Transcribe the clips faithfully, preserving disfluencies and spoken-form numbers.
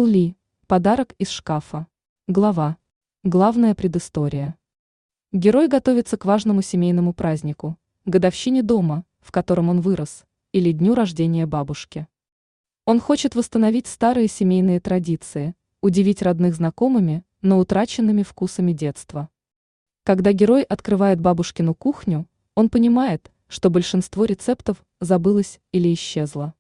Ли. Подарок из шкафа. Глава. Главная предыстория. Герой готовится к важному семейному празднику, годовщине дома, в котором он вырос, или дню рождения бабушки. Он хочет восстановить старые семейные традиции, удивить родных знакомыми, но утраченными вкусами детства. Когда герой открывает бабушкину кухню, он понимает, что большинство рецептов забылось или исчезло.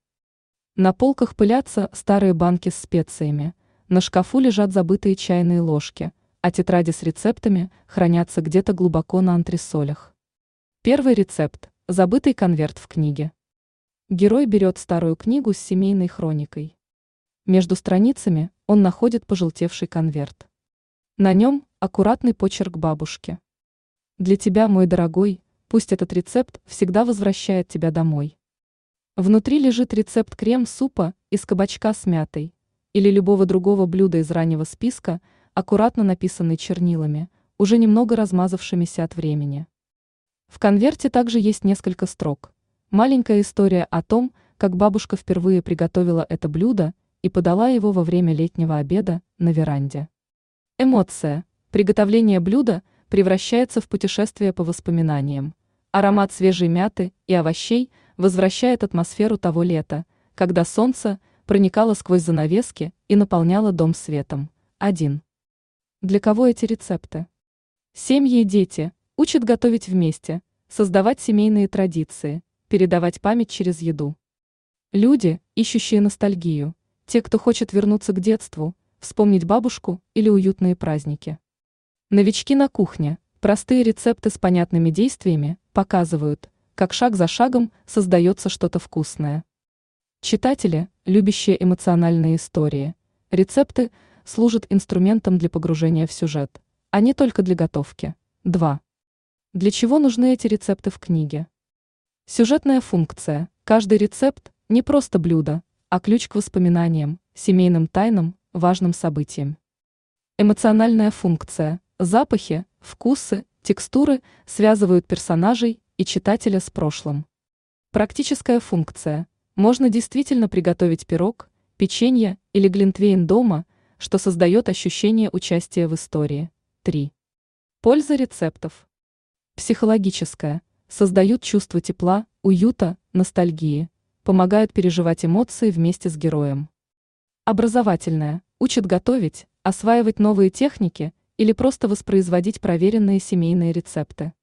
На полках пылятся старые банки с специями, на шкафу лежат забытые чайные ложки, а тетради с рецептами хранятся где-то глубоко на антресолях. Первый рецепт – забытый конверт в книге. Герой берет старую книгу с семейной хроникой. Между страницами он находит пожелтевший конверт. На нем аккуратный почерк бабушки. «Для тебя, мой дорогой, пусть этот рецепт всегда возвращает тебя домой». Внутри лежит рецепт крем-супа из кабачка с мятой или любого другого блюда из раннего списка, аккуратно написанный чернилами, уже немного размазавшимися от времени. В конверте также есть несколько строк. Маленькая история о том, как бабушка впервые приготовила это блюдо и подала его во время летнего обеда на веранде. Эмоция. Приготовление блюда превращается в путешествие по воспоминаниям. Аромат свежей мяты и овощей возвращает атмосферу того лета, когда солнце проникало сквозь занавески и наполняло дом светом. один. Для кого эти рецепты? Семьи и дети учат готовить вместе, создавать семейные традиции, передавать память через еду. Люди, ищущие ностальгию, те, кто хочет вернуться к детству, вспомнить бабушку или уютные праздники. Новички на кухне, простые рецепты с понятными действиями, показывают, как шаг за шагом создается что-то вкусное. Читатели, любящие эмоциональные истории, рецепты служат инструментом для погружения в сюжет, а не только для готовки. два. Для чего нужны эти рецепты в книге? Сюжетная функция. Каждый рецепт – не просто блюдо, а ключ к воспоминаниям, семейным тайнам, важным событиям. Эмоциональная функция. Запахи, вкусы, текстуры связывают персонажей и читателя с прошлым. Практическая функция. Можно действительно приготовить пирог, печенье или глинтвейн дома, что создает ощущение участия в истории. три. Польза рецептов. Психологическая. Создают чувство тепла, уюта, ностальгии. Помогают переживать эмоции вместе с героем. Образовательная. Учат готовить, осваивать новые техники или просто воспроизводить проверенные семейные рецепты.